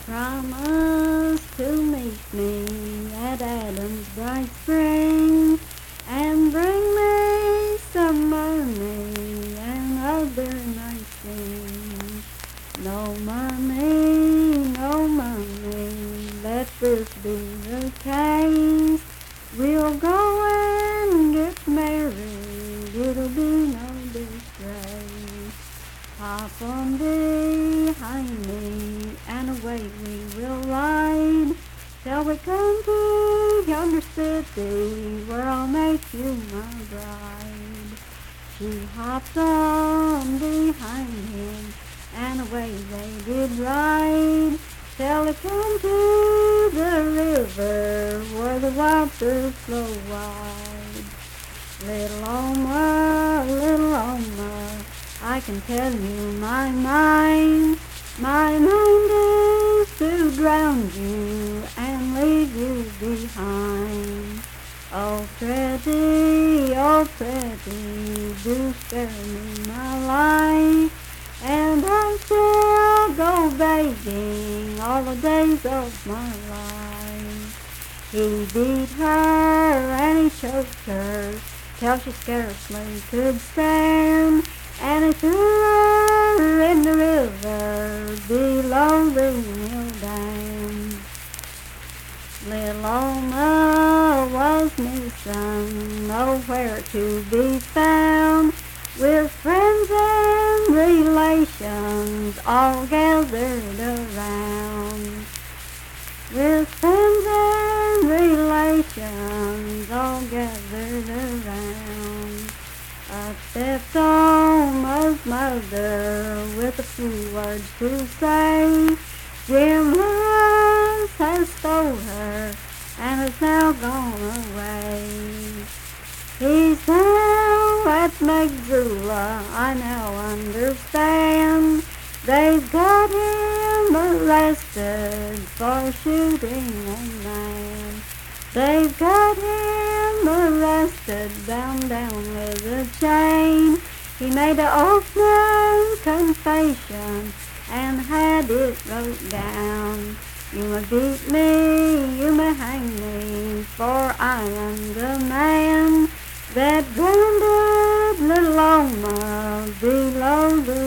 promised to meet me at Adam's bright spring and bring me some money and other nice things. No money, no money, let this be the case. We'll go and get married, it'll be no disgrace. Hop on behind me, and away we will ride, till we come to yonder city, where I'll make you my bride. She hopped on behind him, and away they did ride, till they come to the river, where the waters flow wide. Little Oma, I can tell you my mind. My mind is to drown you and leave you behind. Oh pretty, do spare me my life, and I shall go begging all the days of my life. He beat her and he choked her till she scarcely could stand, and he threw her in the river below the mill dam. Little Oma was missing, nowhere to be found, with friends and relations all gathered around. With friends and relations all gathered around. Up stepped Oma's mother with a few words to say. Jim Lewis has stole her and has now gone away. He's now at Missoula, I now understand. They've got him arrested for shooting a man. They've got him arrested, bound down with a chain. He made an oath confession and had it wrote down. You may beat me, you may hang me, for I am the man that grounded little Oma below the